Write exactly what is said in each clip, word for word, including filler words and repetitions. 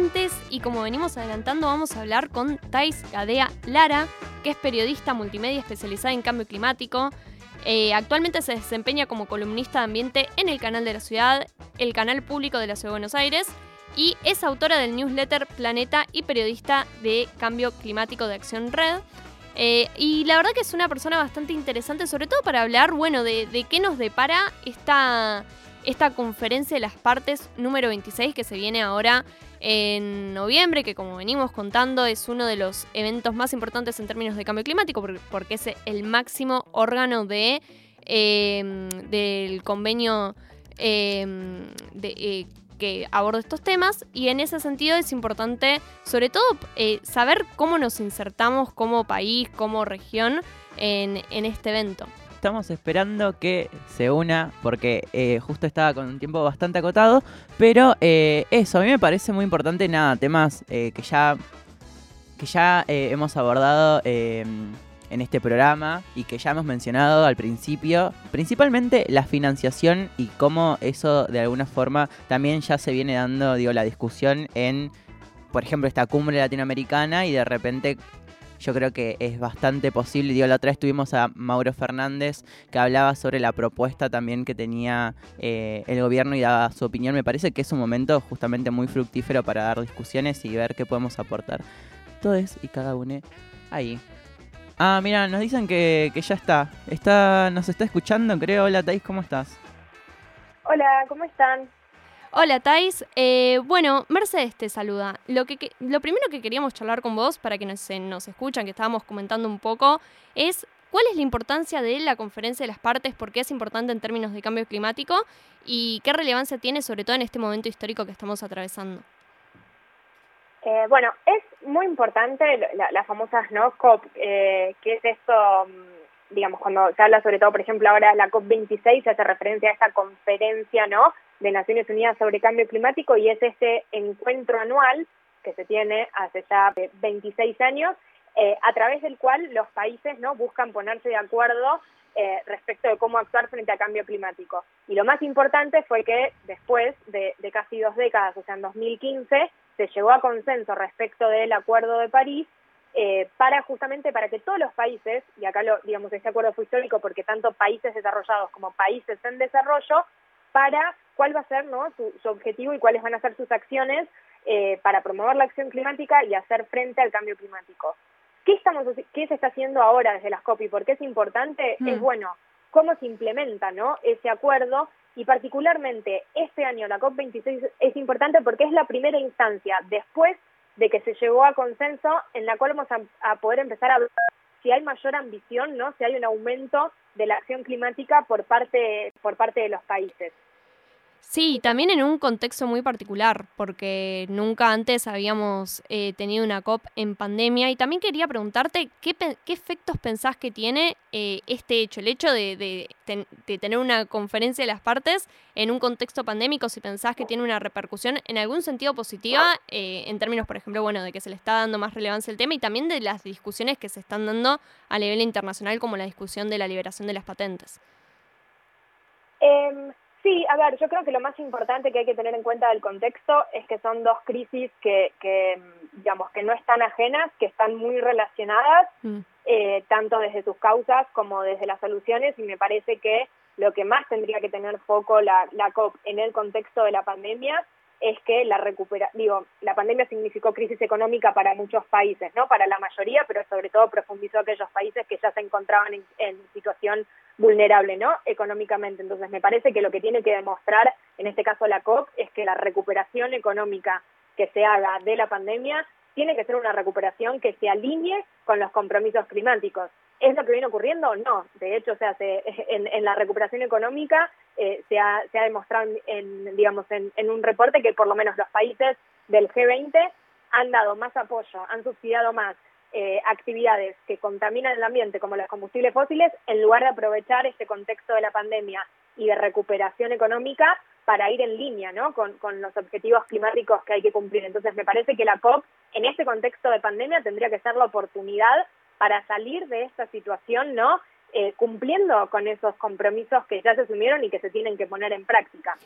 antes, y como venimos adelantando, vamos a hablar con Thais Gadea Lara, que es periodista multimedia especializada en cambio climático. Eh, actualmente se desempeña como columnista de ambiente en el Canal de la Ciudad, el canal público de la Ciudad de Buenos Aires, y es autora del newsletter Planeta y periodista de cambio climático de Acción Red. Eh, y la verdad que es una persona bastante interesante, sobre todo para hablar, bueno, de, de qué nos depara esta, esta conferencia de las partes número veintiséis que se viene ahora en noviembre, que como venimos contando es uno de los eventos más importantes en términos de cambio climático, porque es el máximo órgano de, eh, del convenio eh, de, eh, que aborda estos temas, y en ese sentido es importante sobre todo eh, saber cómo nos insertamos como país, como región en, en este evento. Estamos esperando que se una porque eh, justo estaba con un tiempo bastante acotado, pero eh, eso, a mí me parece muy importante, nada, temas eh, que ya, que ya eh, hemos abordado eh, en este programa y que ya hemos mencionado al principio, principalmente la financiación y cómo eso de alguna forma también ya se viene dando, digo, la discusión en, por ejemplo, esta cumbre latinoamericana, y de repente yo creo que es bastante posible. Digo, la otra vez tuvimos a Mauro Fernández que hablaba sobre la propuesta también que tenía eh, el gobierno y daba su opinión. Me parece que es un momento justamente muy fructífero para dar discusiones y ver qué podemos aportar todos y cada uno ahí. Ah, mira, nos dicen que, que ya está. está. Nos está escuchando, creo. Hola, Thais, ¿cómo estás? Hola, ¿cómo están? Hola, Thais. Eh, bueno, Mercedes te saluda. Lo, que, que, lo primero que queríamos charlar con vos, para que nos, nos escuchan, que estábamos comentando un poco, es cuál es la importancia de la conferencia de las partes, por qué es importante en términos de cambio climático y qué relevancia tiene, sobre todo en este momento histórico que estamos atravesando. Eh, bueno, es muy importante la, las famosas ¿no? COP, eh, que es esto, digamos, cuando se habla sobre todo, por ejemplo, ahora la COP veintiséis, se hace referencia a esta conferencia, ¿no?, de Naciones Unidas sobre Cambio Climático, y es este encuentro anual que se tiene hace ya veintiséis años, eh, a través del cual los países no buscan ponerse de acuerdo eh, respecto de cómo actuar frente a cambio climático. Y lo más importante fue que después de, de casi dos décadas, o sea, en dos mil quince, se llegó a consenso respecto del Acuerdo de París, eh, para justamente para que todos los países, y acá lo, digamos, este acuerdo fue histórico porque tanto países desarrollados como países en desarrollo, para cuál va a ser ¿no? su, su objetivo y cuáles van a ser sus acciones eh, para promover la acción climática y hacer frente al cambio climático. ¿Qué estamos, qué se está haciendo ahora desde las COP y por qué es importante? Mm. Es bueno, cómo se implementa ¿no? ese acuerdo, y particularmente este año la COP veintiséis es importante porque es la primera instancia después de que se llegó a consenso en la cual vamos a, a poder empezar a ver si hay mayor ambición, ¿no? Si hay un aumento de la acción climática por parte, por parte de los países. Sí, también en un contexto muy particular, porque nunca antes habíamos eh, tenido una COP en pandemia. Y también quería preguntarte qué, qué efectos pensás que tiene eh, este hecho, el hecho de, de, ten, de tener una conferencia de las partes en un contexto pandémico, si pensás que tiene una repercusión en algún sentido positiva, eh, en términos, por ejemplo, bueno, de que se le está dando más relevancia al tema, y también de las discusiones que se están dando a nivel internacional, como la discusión de la liberación de las patentes. Eh... Sí, a ver, yo creo que lo más importante que hay que tener en cuenta del contexto es que son dos crisis que, que digamos, que no están ajenas, que están muy relacionadas, mm. eh, tanto desde sus causas como desde las soluciones, y me parece que lo que más tendría que tener foco la, la COP en el contexto de la pandemia es que la recupera, digo, la pandemia significó crisis económica para muchos países, ¿no? Para la mayoría, pero sobre todo profundizó aquellos países que ya se encontraban en, en situación vulnerable, ¿no? Económicamente. Entonces, me parece que lo que tiene que demostrar, en este caso la COP, es que la recuperación económica que se haga de la pandemia tiene que ser una recuperación que se alinee con los compromisos climáticos. ¿Es lo que viene ocurriendo? No. De hecho, o sea, se, en, en la recuperación económica eh, se, ha, se ha demostrado, en, digamos, en, en un reporte que por lo menos los países del G veinte han dado más apoyo, han subsidiado más eh, actividades que contaminan el ambiente, como los combustibles fósiles, en lugar de aprovechar este contexto de la pandemia y de recuperación económica para ir en línea, ¿no? con, con los objetivos climáticos que hay que cumplir. Entonces, me parece que la COP, en este contexto de pandemia, tendría que ser la oportunidad para salir de esta situación, ¿no? Eh, cumpliendo con esos compromisos que ya se asumieron y que se tienen que poner en práctica.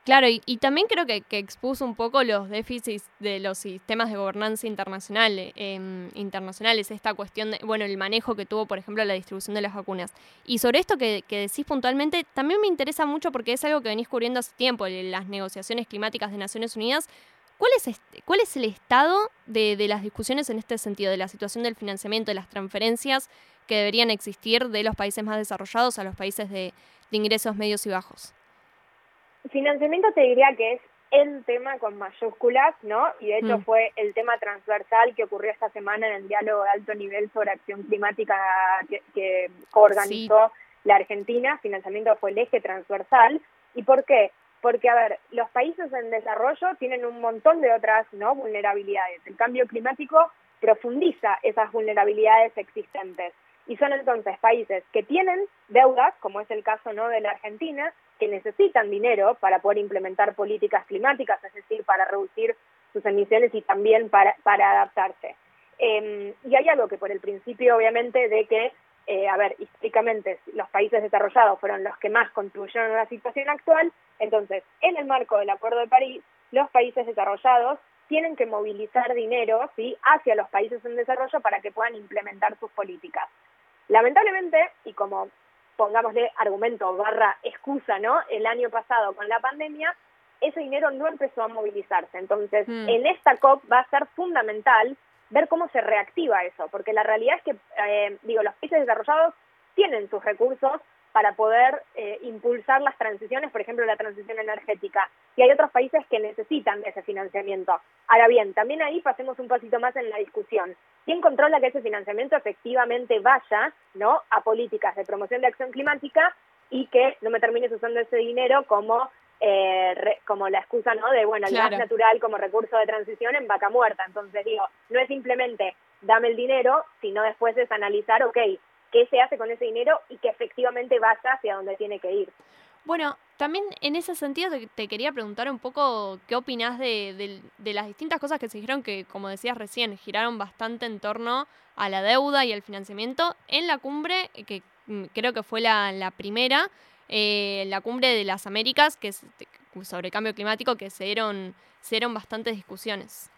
Claro, y, y también creo que, que expuso un poco los déficits de los sistemas de gobernanza internacional, eh, internacionales, esta cuestión de, bueno, el manejo que tuvo, por ejemplo, la distribución de las vacunas. Y sobre esto que, que decís puntualmente, también me interesa mucho porque es algo que venís cubriendo hace tiempo, las negociaciones climáticas de Naciones Unidas. ¿Cuál es, este, cuál es el estado de, de las discusiones en este sentido, de la situación del financiamiento, de las transferencias que deberían existir de los países más desarrollados a los países de, de ingresos medios y bajos? Financiamiento te diría que es el tema con mayúsculas, ¿no? Y de hecho mm. fue el tema transversal que ocurrió esta semana en el diálogo de alto nivel sobre acción climática que, que organizó sí. la Argentina. Financiamiento fue el eje transversal. ¿Y por qué? Porque, a ver, los países en desarrollo tienen un montón de otras, ¿no?, vulnerabilidades. El cambio climático profundiza esas vulnerabilidades existentes. Y son entonces países que tienen deudas, como es el caso, ¿no?, de la Argentina, que necesitan dinero para poder implementar políticas climáticas, es decir, para reducir sus emisiones y también para, para adaptarse. Eh, y hay algo que por el principio, obviamente, de que, eh, a ver, históricamente los países desarrollados fueron los que más contribuyeron a la situación actual, entonces, en el marco del Acuerdo de París, los países desarrollados tienen que movilizar dinero, ¿sí?, hacia los países en desarrollo para que puedan implementar sus políticas. Lamentablemente, y como pongámosle argumento barra excusa, ¿no?, el año pasado con la pandemia, ese dinero no empezó a movilizarse. Entonces, mm. en esta COP va a ser fundamental ver cómo se reactiva eso, porque la realidad es que, eh, digo, los países desarrollados tienen sus recursos para poder eh, impulsar las transiciones, por ejemplo, la transición energética. Y hay otros países que necesitan de ese financiamiento. Ahora bien, también ahí pasemos un pasito más en la discusión. ¿Quién controla que ese financiamiento efectivamente vaya, ¿no?, a políticas de promoción de acción climática y que no me termines usando ese dinero como eh, re, como la excusa, ¿no?, de, bueno, el claro. gas natural como recurso de transición en vaca muerta? Entonces, digo, no es simplemente dame el dinero, sino después es analizar, ok, qué se hace con ese dinero y que efectivamente vaya hacia donde tiene que ir. Bueno, también en ese sentido te, te quería preguntar un poco qué opinás de, de, de las distintas cosas que se dijeron que, como decías recién, giraron bastante en torno a la deuda y al financiamiento en la cumbre, que creo que fue la, la primera, eh, la cumbre de las Américas, que es sobre cambio climático, que se dieron, se dieron bastantes discusiones.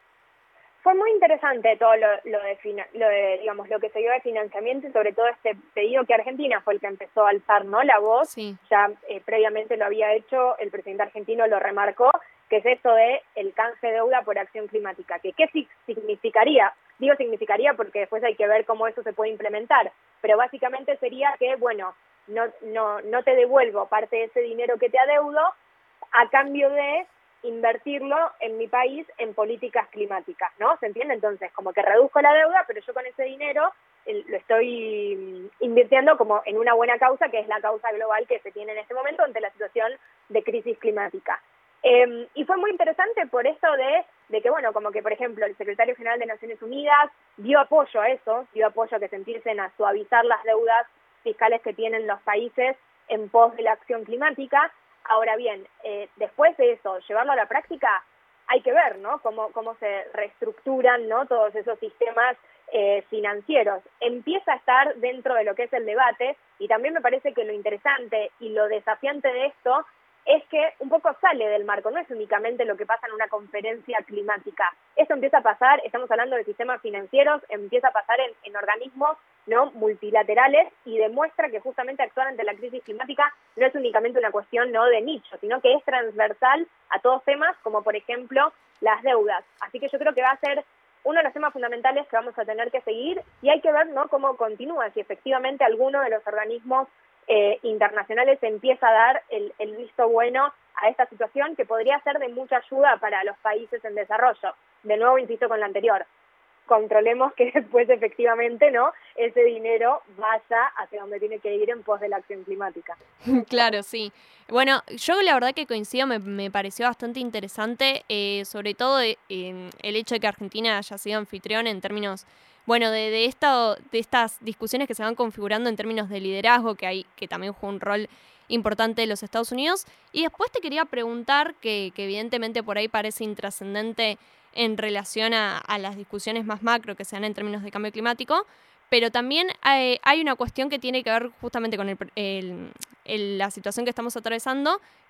Fue muy interesante todo lo, lo, de, lo de, digamos, lo que se dio de financiamiento y sobre todo este pedido que Argentina fue el que empezó a alzar, ¿no?, la voz. Sí. Ya eh, previamente lo había hecho, el presidente argentino lo remarcó, que es esto de el canje de deuda por acción climática. Que ¿qué significaría? Digo significaría porque después hay que ver cómo eso se puede implementar, pero básicamente sería que, bueno, no, no, no te devuelvo parte de ese dinero que te adeudo a cambio de invertirlo en mi país en políticas climáticas, ¿no? ¿Se entiende? Entonces, como que reduzco la deuda, pero yo con ese dinero eh, lo estoy invirtiendo como en una buena causa, que es la causa global que se tiene en este momento ante la situación de crisis climática. Eh, y fue muy interesante por esto de, de que, bueno, como que, por ejemplo, el secretario general de Naciones Unidas dio apoyo a eso, dio apoyo a que se empiecen a suavizar las deudas fiscales que tienen los países en pos de la acción climática. Ahora bien, eh, después de eso, llevarlo a la práctica, hay que ver, ¿no?, cómo, cómo se reestructuran, ¿no?, todos esos sistemas eh, financieros. Empieza a estar dentro de lo que es el debate, y también me parece que lo interesante y lo desafiante de esto es que un poco sale del marco, no es únicamente lo que pasa en una conferencia climática. Esto empieza a pasar, estamos hablando de sistemas financieros, empieza a pasar en, en organismos, ¿no?, multilaterales, y demuestra que justamente actuar ante la crisis climática no es únicamente una cuestión, ¿no?, de nicho, sino que es transversal a todos temas, como por ejemplo las deudas. Así que yo creo que va a ser uno de los temas fundamentales que vamos a tener que seguir, y hay que ver, ¿no?, cómo continúa, si efectivamente alguno de los organismos Eh, internacionales empieza a dar el, el visto bueno a esta situación, que podría ser de mucha ayuda para los países en desarrollo. De nuevo, insisto con lo anterior, controlemos que después efectivamente, ¿no?, ese dinero vaya hacia donde tiene que ir en pos de la acción climática. Claro, sí. Bueno, yo la verdad que coincido, me, me pareció bastante interesante, eh, sobre todo eh, el hecho de que Argentina haya sido anfitrión en términos, bueno, de, de, esto, de estas discusiones que se van configurando en términos de liderazgo, que hay, que también juega un rol importante de los Estados Unidos. Y después te quería preguntar, que, que evidentemente por ahí parece intrascendente en relación a, a las discusiones más macro que se dan en términos de cambio climático, pero también hay, hay una cuestión que tiene que ver justamente con el, el, el, la situación que estamos atravesando,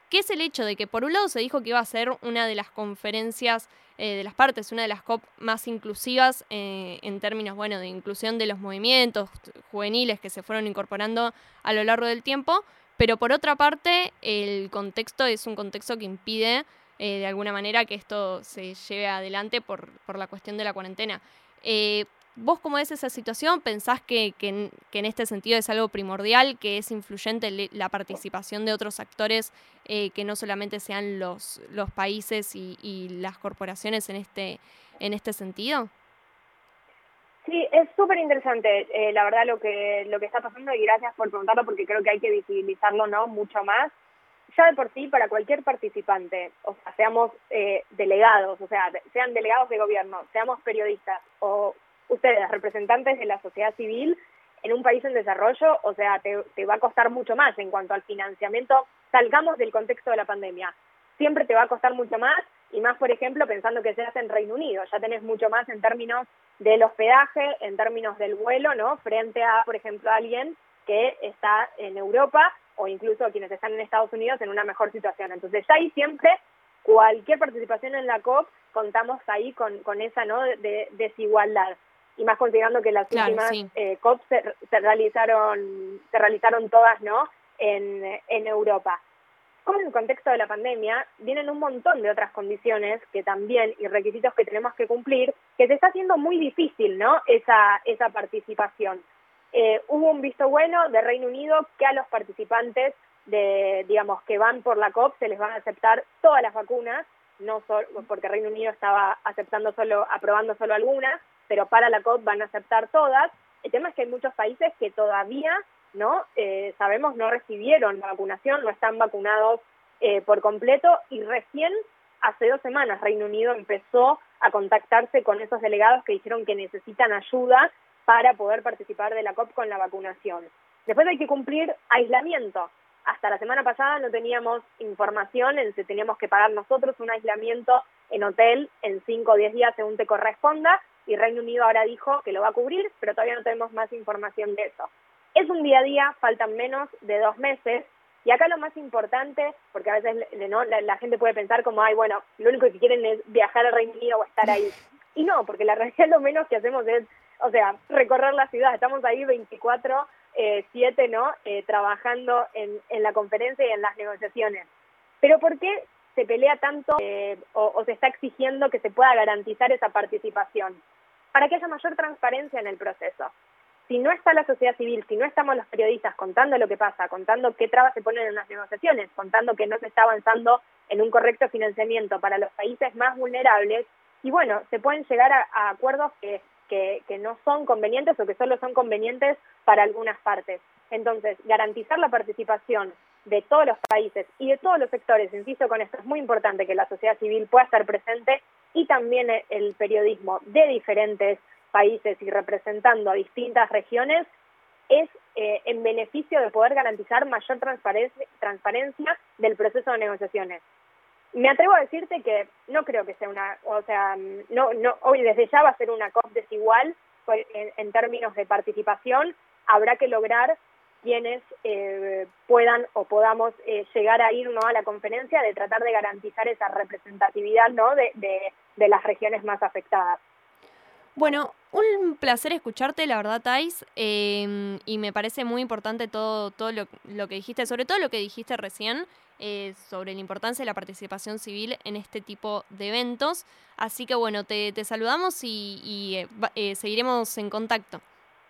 que es el hecho de que por un lado se dijo que iba a ser una de las conferencias eh, de las partes, una de las COP más inclusivas eh, en términos, bueno, de inclusión de los movimientos juveniles que se fueron incorporando a lo largo del tiempo, pero por otra parte el contexto es un contexto que impide eh, de alguna manera que esto se lleve adelante por, por la cuestión de la cuarentena. Eh, ¿Vos cómo ves esa situación? ¿Pensás que, que, en, que en este sentido es algo primordial, que es influyente le, la participación de otros actores eh, que no solamente sean los, los países y, y las corporaciones en este, en este sentido? Sí, es súper interesante, eh, la verdad, lo que lo que está pasando, y gracias por preguntarlo porque creo que hay que visibilizarlo, ¿no?, mucho más. Ya de por sí, para cualquier participante, o sea, seamos eh, delegados, o sea, sean delegados de gobierno, seamos periodistas o ustedes, representantes de la sociedad civil en un país en desarrollo, o sea, te, te va a costar mucho más en cuanto al financiamiento. Salgamos del contexto de la pandemia. Siempre te va a costar mucho más, y más, por ejemplo, pensando que se hace en Reino Unido. Ya tenés mucho más en términos del hospedaje, en términos del vuelo, ¿no?, frente a, por ejemplo, alguien que está en Europa o incluso quienes están en Estados Unidos en una mejor situación. Entonces, ya ahí siempre, cualquier participación en la COP, contamos ahí con, con esa, ¿no?, de, de desigualdad. Y más considerando que las claro, últimas sí. eh, COP se, se realizaron se realizaron todas, ¿no?, en, en Europa. Con el contexto de la pandemia, vienen un montón de otras condiciones que también, y requisitos que tenemos que cumplir, que se está haciendo muy difícil, ¿no?, esa, esa participación. Eh, hubo un visto bueno de Reino Unido que a los participantes de, digamos, que van por la COP se les van a aceptar todas las vacunas, no solo porque Reino Unido estaba aceptando solo, aprobando solo algunas, pero para la COP van a aceptar todas. El tema es que hay muchos países que todavía, ¿no?, eh, sabemos, no recibieron la vacunación, no están vacunados eh, por completo, y recién hace dos semanas Reino Unido empezó a contactarse con esos delegados que dijeron que necesitan ayuda para poder participar de la COP con la vacunación. Después hay que cumplir aislamiento. Hasta la semana pasada no teníamos información, en si teníamos que pagar nosotros un aislamiento en hotel en cinco o diez días según te corresponda, y Reino Unido ahora dijo que lo va a cubrir, pero todavía no tenemos más información de eso. Es un día a día, faltan menos de dos meses, y acá lo más importante, porque a veces ¿no?, la, la gente puede pensar como, ay, bueno, lo único que quieren es viajar al Reino Unido o estar ahí. Y no, porque la realidad lo menos que hacemos es, o sea, recorrer la ciudad. Estamos ahí veinticuatro siete, ¿no?, eh, trabajando en, en la conferencia y en las negociaciones. Pero ¿por qué se pelea tanto eh, o, o se está exigiendo que se pueda garantizar esa participación? Para que haya mayor transparencia en el proceso. Si no está la sociedad civil, si no estamos los periodistas contando lo que pasa, contando qué trabas se ponen en las negociaciones, contando que no se está avanzando en un correcto financiamiento para los países más vulnerables, y bueno, se pueden llegar a, a acuerdos que, que, que no son convenientes o que solo son convenientes para algunas partes. Entonces, garantizar la participación de todos los países y de todos los sectores, insisto con esto, es muy importante que la sociedad civil pueda estar presente, y también el periodismo de diferentes países y representando a distintas regiones, es eh, en beneficio de poder garantizar mayor transparencia, transparencia del proceso de negociaciones. Me atrevo a decirte que no creo que sea una, o sea, no, no, hoy desde ya va a ser una COP desigual en, en términos de participación. Habrá que lograr quienes eh, puedan o podamos eh, llegar a ir, ¿no?, a la conferencia, de tratar de garantizar esa representatividad, ¿no?, de, de, de las regiones más afectadas. Bueno, un placer escucharte, la verdad, Thais, eh, y me parece muy importante todo, todo lo, lo que dijiste, sobre todo lo que dijiste recién, eh, sobre la importancia de la participación civil en este tipo de eventos. Así que bueno, te, te saludamos y, y eh, eh, seguiremos en contacto.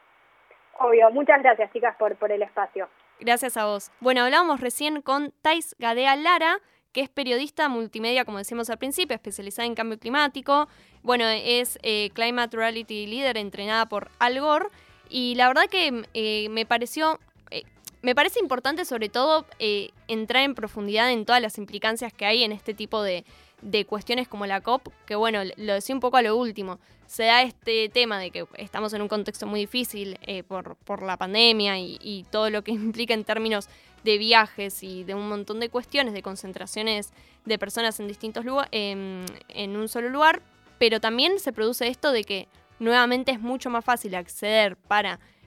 Obvio, muchas gracias, chicas, por, por el espacio. Gracias a vos. Bueno, hablábamos recién con Thais Gadea Lara, que es periodista multimedia, como decimos al principio, especializada en cambio climático. Bueno, es eh, Climate Reality Leader, entrenada por Al Gore. Y la verdad que eh, me pareció, eh, me parece importante sobre todo eh, entrar en profundidad en todas las implicancias que hay en este tipo de, de cuestiones como la COP, que bueno, lo decía un poco a lo último. Se da este tema de que estamos en un contexto muy difícil eh, por, por la pandemia y, y todo lo que implica en términos de viajes y de un montón de cuestiones, de concentraciones de personas en distintos lugares, eh, en un solo lugar, pero también se produce esto de que nuevamente es mucho más fácil acceder para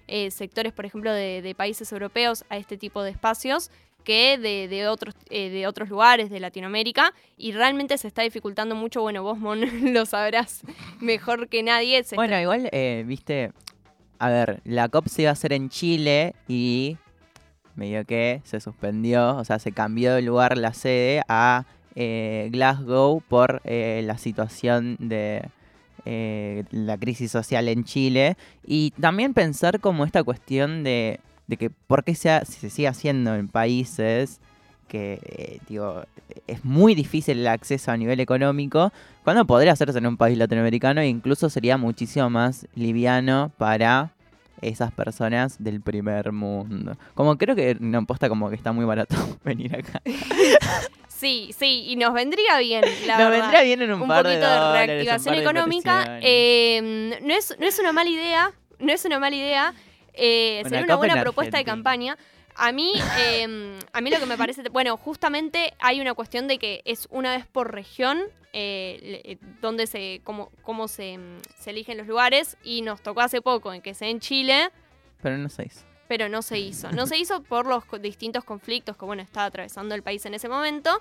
eh, sectores, por ejemplo, de, de países europeos a este tipo de espacios que de, de, otros, eh, de otros lugares de Latinoamérica, y realmente se está dificultando mucho. Bueno, vos, Mon, lo sabrás mejor que nadie. Se Bueno, está... igual, eh, viste, a ver, la COP se iba a hacer en Chile y medio que se suspendió, o sea, se cambió de lugar la sede a eh, Glasgow por eh, la situación de eh, la crisis social en Chile, y también pensar como esta cuestión de, de que por qué se, ha- se sigue haciendo en países que, eh, digo, es muy difícil el acceso a nivel económico, cuando podría hacerse en un país latinoamericano e incluso sería muchísimo más liviano para esas personas del primer mundo. Como creo que no posta como que está muy barato venir acá. Sí, sí, y nos vendría bien, la Nos verdad. vendría bien en un, un par poquito de, de, dólares, reactivación un par de económica. inversiones. Eh, no, es, no es una mala idea, no es una mala idea. Eh, Una sería una COP buena en propuesta de Argentina. campaña. A mí, eh, a mí lo que me parece, bueno, justamente hay una cuestión de que es una vez por región eh, le- eh, donde se, cómo, cómo se, mm, se eligen los lugares, y nos tocó hace poco en que sea en Chile, Pero no sé. pero no se hizo. No se hizo por los co- distintos conflictos que, bueno, estaba atravesando el país en ese momento.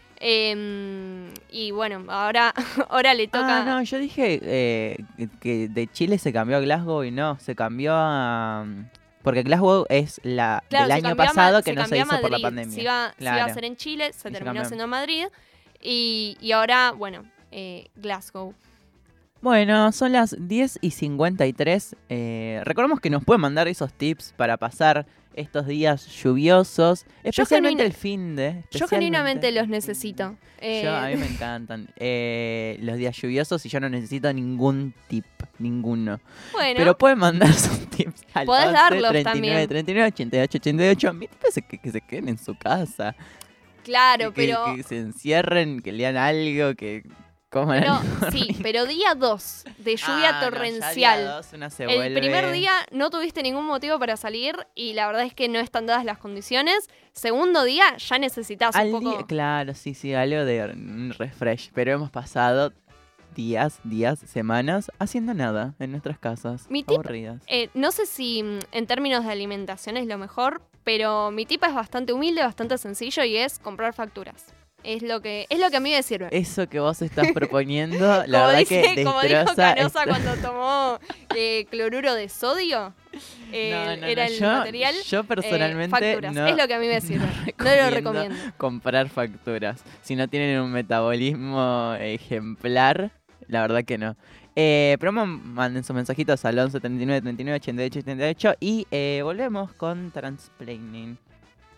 Eh, y bueno, ahora, ahora le toca... Ah, no, yo dije eh, que de Chile se cambió a Glasgow y no, se cambió a... Porque Glasgow es la Claro, del se año cambió a Ma- pasado que se no se cambió a hizo por la Madrid. pandemia. Se iba, se iba a Claro. hacer en Chile, se Y se terminó cambió. haciendo en Madrid. Y, y ahora, bueno, eh, Glasgow. Bueno, son las diez y cincuenta y tres. Eh, recordemos que nos pueden mandar esos tips para pasar estos días lluviosos, especialmente genuina- el fin de. Yo genuinamente los necesito. Eh, Yo, a mí me encantan eh, los días lluviosos y yo no necesito ningún tip, ninguno. bueno, Pero pueden mandar sus tips al Podés once, darlos treinta y nueve, también. treinta y nueve, ochenta y ocho, ochenta y ocho. Mi tip es que, que se queden en su casa. claro, que, que- pero... que se encierren, que lean algo, que coman Pero, algo. sí, pero día dos de lluvia Ah, no, ya torrencial. día dos una se El vuelve- primer día no tuviste ningún motivo para salir y la verdad es que no están dadas las condiciones. Segundo día ya necesitas Al un poco... día- claro, sí, sí, algo de un refresh. Pero hemos pasado días, días, semanas haciendo nada en nuestras casas. Mi tip- aburridas. Eh, no sé si mm, en términos de alimentación es lo mejor, pero mi tip es bastante humilde, bastante sencillo, y es comprar facturas. Es lo que, es lo que a mí me sirve. Eso que vos estás proponiendo, la como verdad dice, que como dijo destroza Canosa esta- cuando tomó eh, cloruro de sodio, eh, No, no, era no, el yo, material. Yo eh, personalmente facturas. no, es lo que a mí me sirve. no No lo recomiendo recomiendo. comprar facturas. Si no tienen un metabolismo ejemplar, la verdad que no. Eh, pero mo- manden sus mensajitos al once, treinta y nueve, treinta y nueve, ochenta y ocho, ochenta y ocho y eh, volvemos con Transplaining.